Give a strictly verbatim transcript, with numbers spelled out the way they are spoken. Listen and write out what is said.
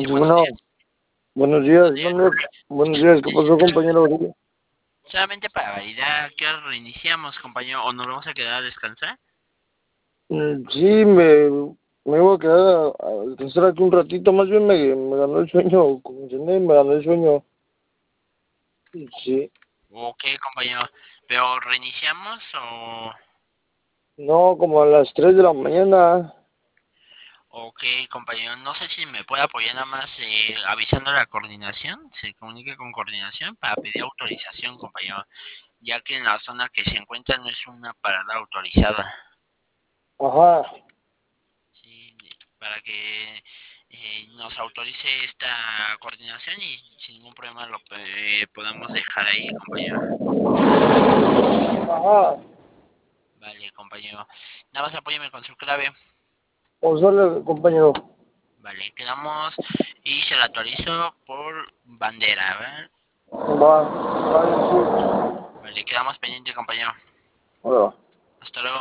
Sí, Sí, buenos bueno, días. buenos Buenos días, días. buenos, buenos días, ¿qué pasó, Eh, compañero Aurelio? solamente para validar que reiniciamos, compañero, o nos vamos a quedar a descansar. Mm, Sí, me, me voy a quedar a, a descansar aquí un ratito, más bien me, me ganó el sueño, como cené, me ganó el sueño. Sí, Ok, compañero. Pero reiniciamos o... no, como a las tres de la mañana. Ok, compañero. No sé si me puede apoyar nada más eh, avisando a la coordinación. Se comunique con coordinación para pedir autorización, compañero. Ya que en la zona que se encuentra no es una parada autorizada. Ajá, Sí, para que eh, nos autorice esta coordinación y sin ningún problema lo eh, podamos dejar ahí, compañero. ajá, Vale, compañero. Nada más apóyeme con su clave. vamos a darle, compañero. Vale, quedamos y se la actualizo por bandera, ¿verdad? Va, va, sí. Vale, quedamos pendiente, compañero. Hola. Hasta luego.